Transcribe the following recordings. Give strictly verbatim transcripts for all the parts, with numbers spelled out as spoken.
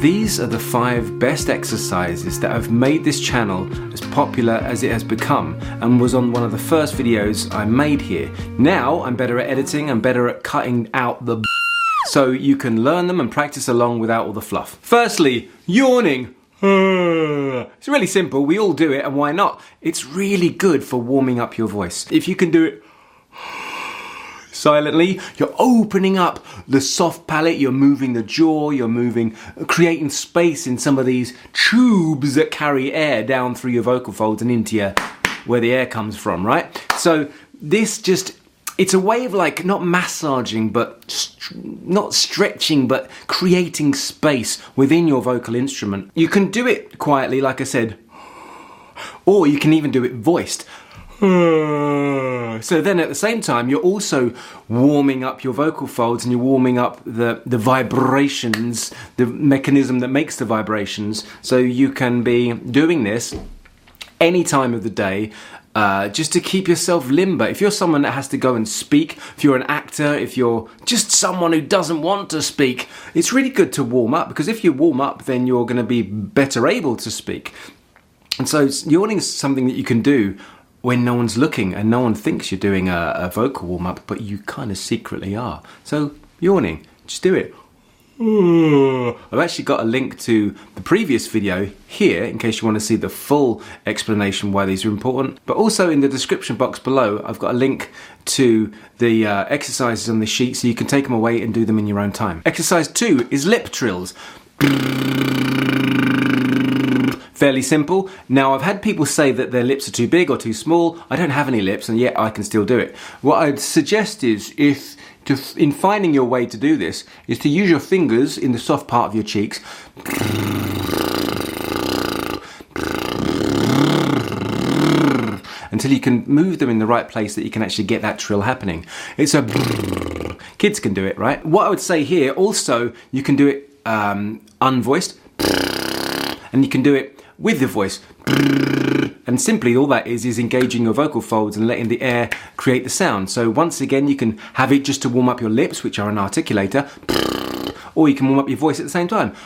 These are the five best exercises that have made this channel as popular as it has become and was on one of the first videos I made here. Now I'm better at editing, I'm better at cutting out the b- so you can learn them and practice along without all the fluff. Firstly, yawning. It's really simple, we all do it, and why not? It's really good for warming up your voice. If you can do it silently, you're opening up the soft palate, you're moving the jaw, you're moving, creating space in some of these tubes that carry air down through your vocal folds and into your, where the air comes from, right? So this just, it's a way of like, not massaging, but st- not stretching, but creating space within your vocal instrument. You can do it quietly, like I said, or you can even do it voiced. So then at the same time, you're also warming up your vocal folds and you're warming up the, the vibrations, the mechanism that makes the vibrations. So you can be doing this any time of the day, uh, just to keep yourself limber. If you're someone that has to go and speak, if you're an actor, if you're just someone who doesn't want to speak, it's really good to warm up, because if you warm up, then you're going to be better able to speak. And so yawning is something that you can do when no one's looking and no one thinks you're doing a, a vocal warm-up, but you kind of secretly are. So yawning, just do it. I've actually got a link to the previous video here in case you want to see the full explanation why these are important. But also in the description box below, I've got a link to the uh, exercises on the sheet so you can take them away and do them in your own time. Exercise two is lip trills. Fairly simple. Now, I've had people say that their lips are too big or too small. I don't have any lips, and yet I can still do it. What I'd suggest is, if to, in finding your way to do this, is to use your fingers in the soft part of your cheeks until you can move them in the right place that you can actually get that trill happening. It's a kids can do it, right? What I would say here, also, you can do it um, unvoiced, and you can do it with the voice. And simply all that is is engaging your vocal folds and letting the air create the sound. So once again, you can have it just to warm up your lips, which are an articulator, or you can warm up your voice at the same time.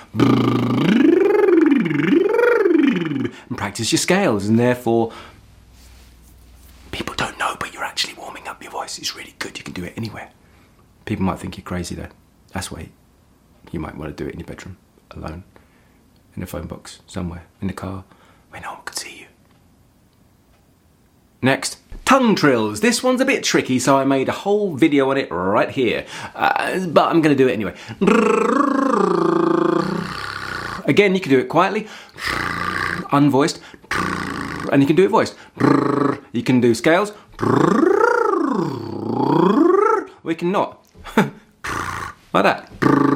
And practice your scales, and therefore people don't know, but you're actually warming up your voice. It's really good. You can do it anywhere. People might think you're crazy though. That's why you might want to do it in your bedroom, alone, in a phone box, somewhere, in the car, where no one can see you. Next, tongue trills. This one's a bit tricky, so I made a whole video on it right here. Uh, but I'm going to do it anyway. Again, you can do it quietly, unvoiced, and you can do it voiced. You can do scales, we can not. Like that.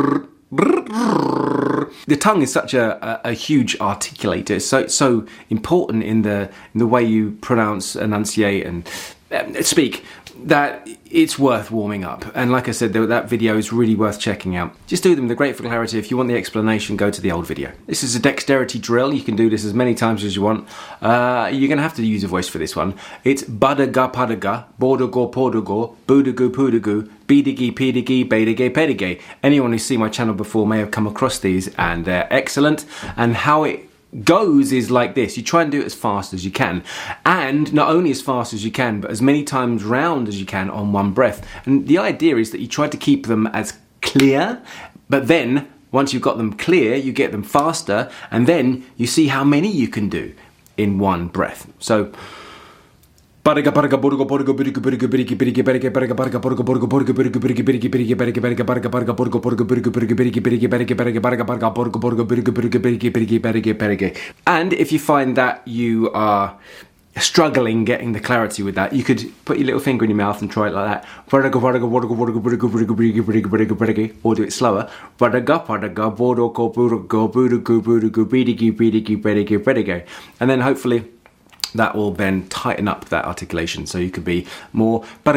The tongue is such a, a, a huge articulator. It's so so important in the in the way you pronounce, enunciate, and um, speak, that it's worth warming up. And like I said, that video is really worth checking out. Just do them with great clarity. If you want the explanation, go to the old video. This is a dexterity drill. You can do this as many times as you want. Uh, you're going to have to use a voice for this one. It's badaga padaga, bordago pordago, boodago poodago, bidigi pidigi, bedigi pedige. Anyone who's seen my channel before may have come across these, and they're excellent. And how it goes is like this. You try and do it as fast as you can, and not only as fast as you can, but as many times round as you can on one breath. And the idea is that you try to keep them as clear, but then once you've got them clear, you get them faster, and then you see how many you can do in one breath. So Badaga badaga bodago bodago bidigo bidigo bidigi bidigi badiga badaga badaga bodago bodago bodago bidigo bidigi bidigi bidigi badiga badiga badaga badaga bodago bodago bidigo bidigo bidigi bidigi badiga badiga badaga badaga bodago bodago bidigo bidigo bidigi bidigi badiga badiga. And if you find that you are struggling getting the clarity with that, you could put your little finger in your mouth and try it like that. Badaga badaga bodago bodago bidigo bidigo bidigi bidigi badiga badiga, or do it slower. Badaga badaga bodago bodago bodago bodago bidigi bidigi badiga badiga. And then hopefully that will then tighten up that articulation, so you could be more. I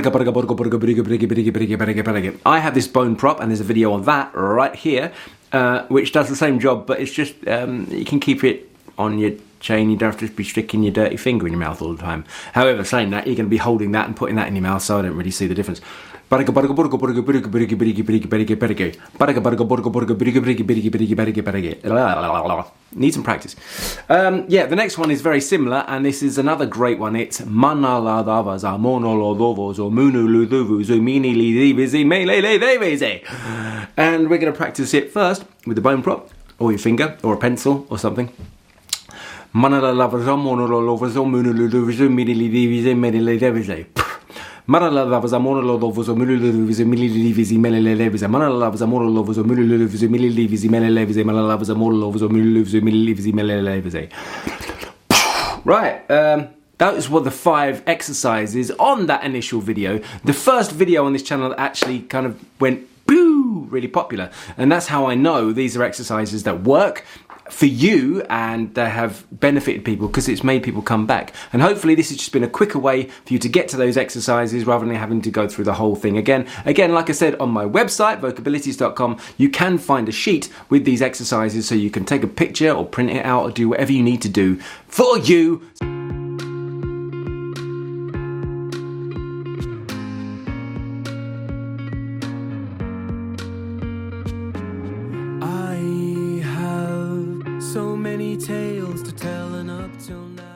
have this bone prop, and there's a video on that right here, uh, which does the same job, but it's just um, you can keep it on your chain. You don't have to be sticking your dirty finger in your mouth all the time. However, saying that, you're going to be holding that and putting that in your mouth, so I don't really see the difference. Baraga baraga baraga baraga baraga baraga baraga baraga baraga baraga baraga baraga baraga baraga baraga baraga baraga baraga baraga. Need some practice. Um, yeah, the next one is very similar, and this is another great one. It's Manaladavas monolodovos or munuluduvus umini lidivizi meleleveze. And we're going to practice it first with the bone prop, or your finger, or a pencil, or something. Manaladavas monolodovos munuluduvus umini lidivizi meleleveze. Manalavas amor lovos or mulilivis millilivis melelevis, Manalavas amor lovos or mulilivis millilivis melelevis, Manalavas amor lovos or mulilivis millilivis melelevis. Right, um, that were the five exercises on that initial video. The first video on this channel that actually kind of went boo, really popular. And that's how I know these are exercises that work for you and they have benefited people because it's made people come back. And hopefully this has just been a quicker way for you to get to those exercises rather than having to go through the whole thing again. Again, like I said, on my website, vocabilities dot com, you can find a sheet with these exercises so you can take a picture or print it out or do whatever you need to do for you. So many tales to tell, and up till now